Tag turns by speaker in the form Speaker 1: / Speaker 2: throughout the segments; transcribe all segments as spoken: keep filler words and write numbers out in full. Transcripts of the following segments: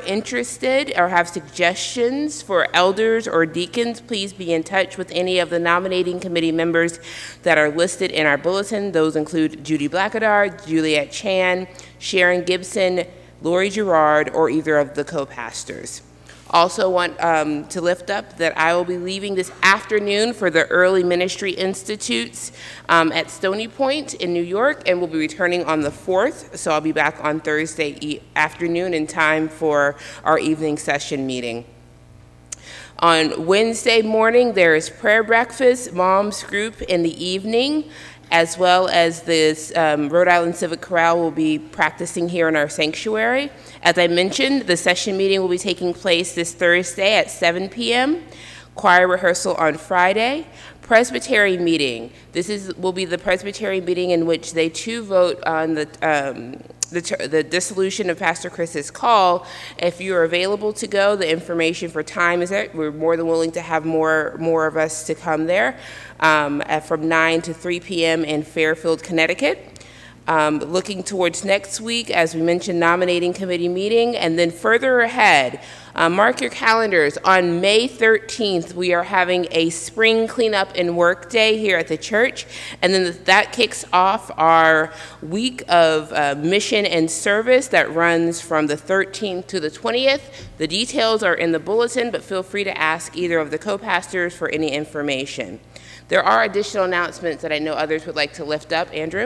Speaker 1: interested or have suggestions for elders or deacons, please be in touch with any of the nominating committee members that are listed in our bulletin. Those include Judy Blackadar, Juliet Chan, Sharon Gibson, Lori Gerard, or either of the co-pastors. Also want um, to lift up that I will be leaving this afternoon for the Early Ministry Institutes um, at Stony Point in New York, and will be returning on the fourth. So I'll be back on Thursday e afternoon in time for our evening session meeting. On Wednesday morning, there is prayer breakfast, moms group in the evening, as well as this um, Rhode Island Civic Chorale will be practicing here in our sanctuary. As I mentioned, the session meeting will be taking place this Thursday at seven p m Choir rehearsal on Friday. Presbytery meeting. This is will be the Presbytery meeting in which they too vote on the um, the, the dissolution of Pastor Chris's call. If you're available to go, the information for time is there. We're more than willing to have more more of us to come there um, at, from nine to three p m in Fairfield, Connecticut. Um, looking towards next week, as we mentioned, nominating committee meeting, and then further ahead, uh, mark your calendars. On May thirteenth, we are having a spring cleanup and work day here at the church, and then that kicks off our week of uh, mission and service that runs from the thirteenth to the twentieth. The details are in the bulletin, but feel free to ask either of the co-pastors for any information. There are additional announcements that I know others would like to lift up. Andrew?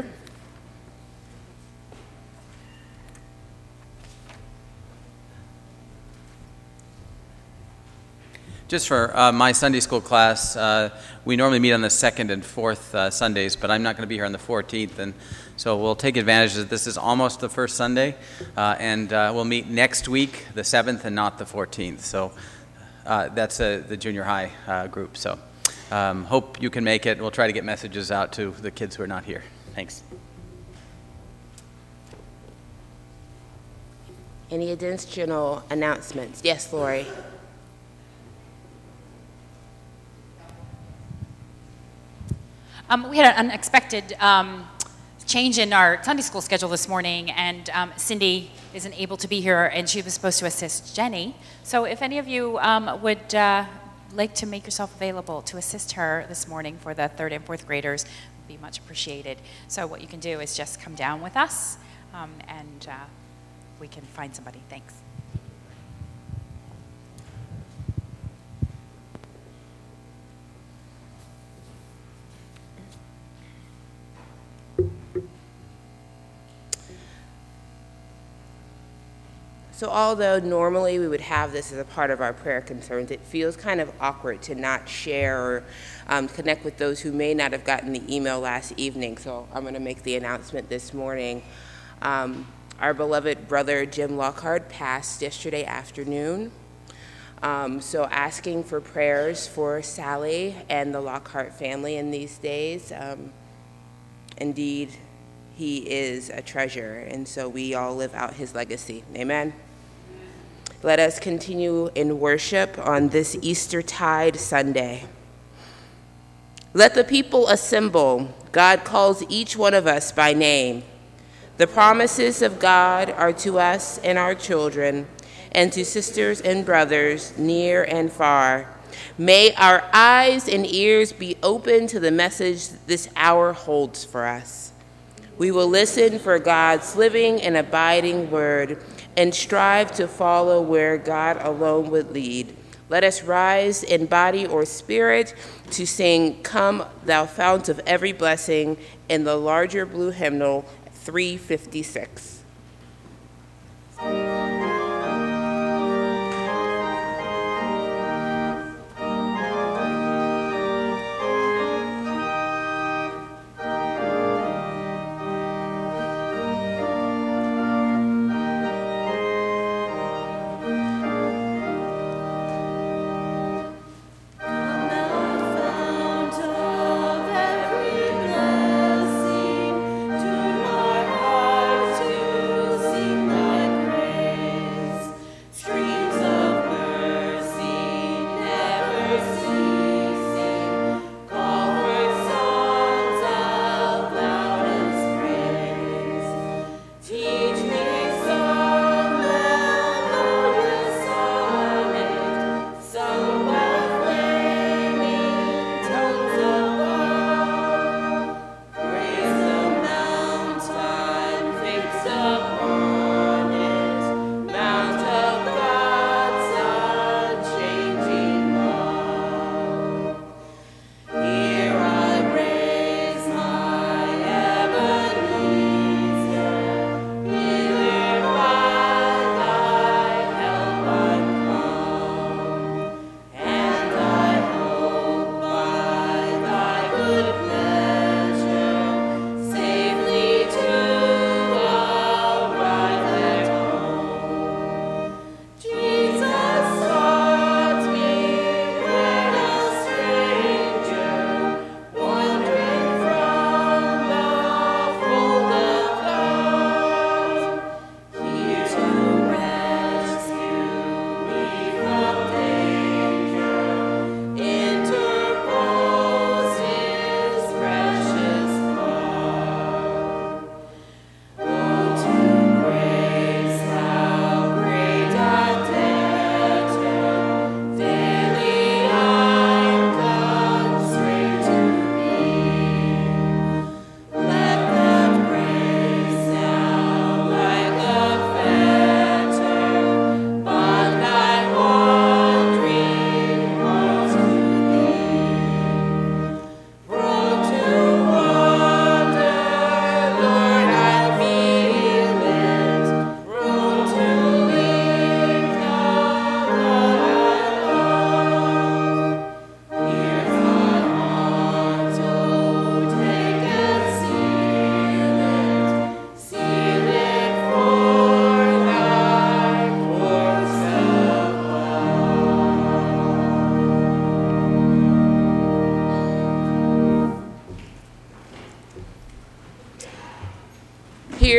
Speaker 2: Just for uh, my Sunday school class, uh, we normally meet on the second and fourth uh, Sundays, but I'm not going to be here on the fourteenth, and so we'll take advantage that this is almost the first Sunday, uh, and uh, we'll meet next week, the seventh, and not the fourteenth. So uh, that's uh, the junior high uh, group. So um, hope you can make it. We'll try to get messages out to the kids who are not here. Thanks.
Speaker 1: Any additional announcements? Yes, Lori.
Speaker 3: Um, we had an unexpected um, change in our Sunday school schedule this morning, and um, Cindy isn't able to be here, and she was supposed to assist Jenny. So if any of you um, would uh, like to make yourself available to assist her this morning for the third and fourth graders, it would be much appreciated. So what you can do is just come down with us, um, and uh, we can find somebody. Thanks.
Speaker 1: So although normally we would have this as a part of our prayer concerns, it feels kind of awkward to not share or um, connect with those who may not have gotten the email last evening. So I'm going to make the announcement this morning. Um, our beloved brother Jim Lockhart passed yesterday afternoon. Um, so asking for prayers for Sally and the Lockhart family in these days. Um, indeed, he is a treasure, and so we all live out his legacy. Amen. Let us continue in worship on this Eastertide Sunday. Let the people assemble. God calls each one of us by name. The promises of God are to us and our children, and to sisters and brothers near and far. May our eyes and ears be open to the message this hour holds for us. We will listen for God's living and abiding word and strive to follow where God alone would lead. Let us rise in body or spirit to sing Come Thou Fount of Every Blessing in the larger blue hymnal three fifty-six.
Speaker 4: To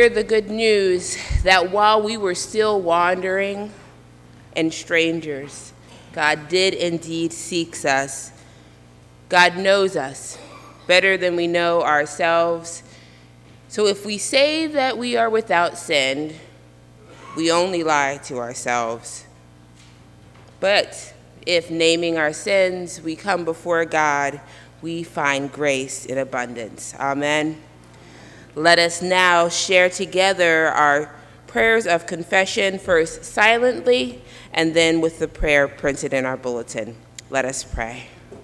Speaker 1: hear the good news that while we were still wandering and strangers, God did indeed seek us. God knows us better than we know ourselves. So if we say that we are without sin, we only lie to ourselves. But if naming our sins, we come before God, we find grace in abundance. Amen. Let us now share together our prayers of confession, first silently, and then with the prayer printed in our bulletin. Let us pray.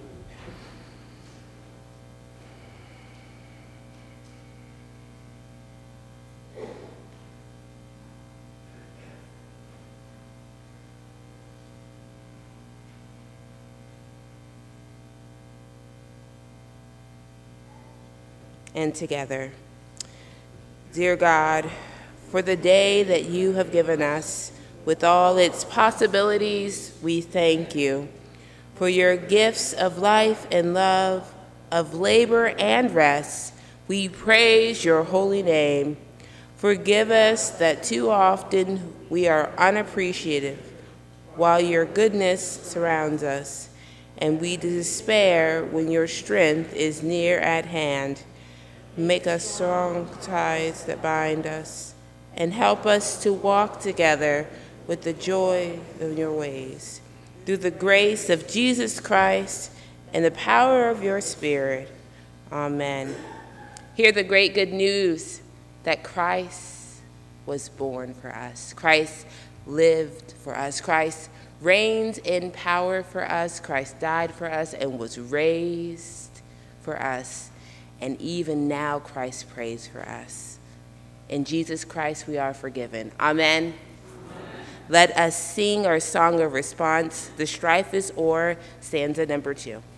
Speaker 1: And together. Dear God, for the day that you have given us, with all its possibilities, we thank you. For your gifts of life and love, of labor and rest, we praise your holy name. Forgive us that too often we are unappreciative, while your goodness surrounds us, and we despair when your strength is near at hand. Make us strong ties that bind us, and help us to walk together with the joy of your ways. Through the grace of Jesus Christ and the power of your Spirit. Amen. Hear the great good news that Christ was born for us. Christ lived for us. Christ reigns in power for us. Christ died for us and was raised for us. And even now, Christ prays for us. In Jesus Christ, we are forgiven. Amen. Amen. Let us sing our song of response. The strife is o'er, stanza number two.